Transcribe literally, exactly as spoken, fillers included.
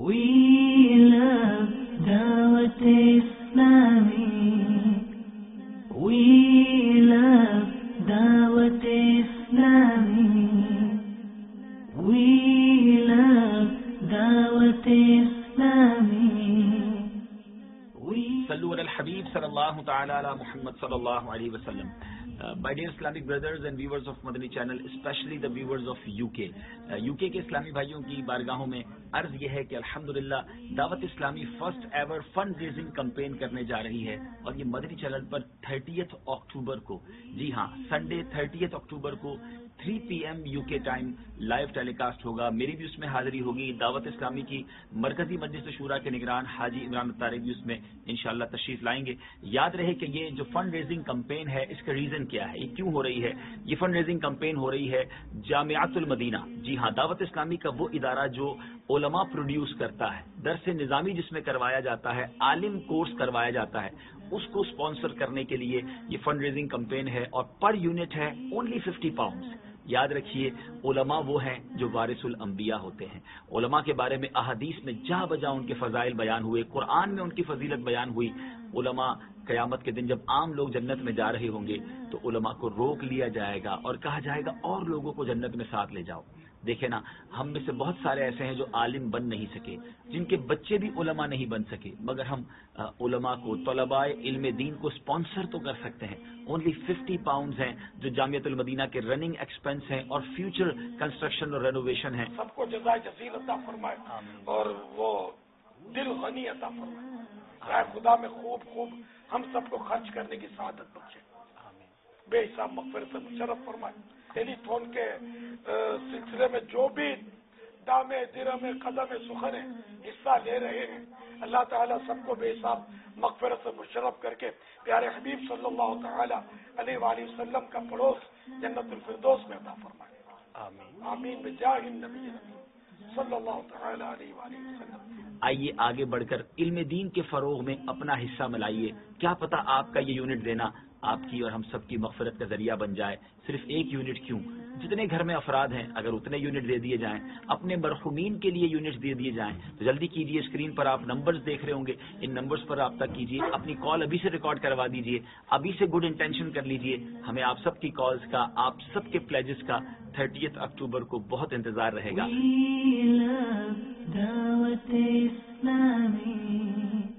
We love Dawat Islami. We love Dawat Islami. We love Dawat Islami. Sallu ala al-Habib sallallahu ta'ala ala Muhammad sallallahu alayhi wa sallam. Uh, my dear Islamic brothers and viewers of Madani channel, especially the viewers of U K. Uh, U K के इस्लामी भाइयों की बारगाहों में अर्ज ये है कि अल्हम्दुलिल्लाह Dawat Islami first ever fund raising campaign करने जा रही है और ये मदनी चैनल पर थर्टियथ अक्टूबर को, जी हाँ संडे थर्टियथ अक्टूबर को three P M UK time live telecast होगा। मेरी भी उसमें हाजिरी होगी। दावत इस्लामी की मरकजी मजलिस शूरा के निगरान हाजी इमरान तारिक भी उसमें इंशाअल्लाह तशरीफ लाएंगे। याद रहे कि ये जो फंड रेजिंग कैंपेन है इसका रीजन क्या है, ये क्यों हो रही है। ये फंड रेजिंग कैंपेन हो रही है जामियातुल मदीना, जी हाँ दावत इस्लामी का वो इदारा जो उलमा प्रोड्यूस करता है, दरस निज़ामी जिसमें करवाया जाता है, आलिम कोर्स करवाया जाता है, उसको स्पॉन्सर करने के लिए ये फंड रेजिंग कैंपेन है और पर यूनिट है ओनली फिफ्टी पाउंड। याद रखिए उलमा वो हैं जो वारिसुल अंबिया होते हैं। उलमा के बारे में अहादीस में जा बजा उनके फजाइल बयान हुए, कुरान में उनकी फजीलत बयान हुई। उलमा कयामत के दिन जब आम लोग जन्नत में जा रहे होंगे तो उलमा को रोक लिया जाएगा और कहा जाएगा और लोगों को जन्नत में साथ ले जाओ। देखे ना, हम में से बहुत सारे ऐसे हैं जो आलिम बन नहीं सके, जिनके बच्चे भी उलमा नहीं बन सके, मगर हम आ, उलमा को, तलबाए इल्म दीन को स्पॉन्सर तो कर सकते हैं। ओनली फिफ्टी पाउंड हैं जो जामियातुल मदीना के रनिंग एक्सपेंस हैं और फ्यूचर कंस्ट्रक्शन और रेनोवेशन है। सबको जज़ाए जज़ील अता फरमाए और वो दिल गनी अता फरमाए। खुदा में खूब खूब हम सबको खर्च करने की सआदत बख्शे, बेहिसाब मग़फ़िरत मुशर्रफ फरमाए। टेलीथॉन के सिलसिले में जो भी दामे दिरमे कदम सुखर हैं हिस्सा ले रहे हैं, अल्लाह ताला सबको बेहिसाब मग़फ़िरत से मुशर्रफ करके प्यारे हबीब सल्लल्लाहु ताला अलैहि वसल्लम का पड़ोस जन्नतुल फिरदौस में अता फरमाए। आमीन आमीन बिजाहिन नबी सल्लल्लाहु ताला अलैहि वसल्लम। आइए आगे बढ़कर इल्म दीन के फरोग में अपना हिस्सा मिलाइए। क्या पता आपका ये यूनिट देना आपकी और हम सबकी मग़फ़िरत का जरिया बन जाए। सिर्फ एक यूनिट क्यों, जितने घर में अफराद हैं अगर उतने यूनिट दे दिए जाएं, अपने मरहुमीन के लिए यूनिट्स दे दिए जाएं तो जल्दी कीजिए। स्क्रीन पर आप नंबर्स देख रहे होंगे, इन नंबर्स पर रब्ता कीजिए, अपनी कॉल अभी से रिकॉर्ड करवा दीजिए, अभी से गुड इंटेंशन कर लीजिए। हमें आप सबकी कॉल्स का, आप सबके प्लेजेस का थर्टियथ अक्टूबर को बहुत इंतजार रहेगा। We love Dawat Islami.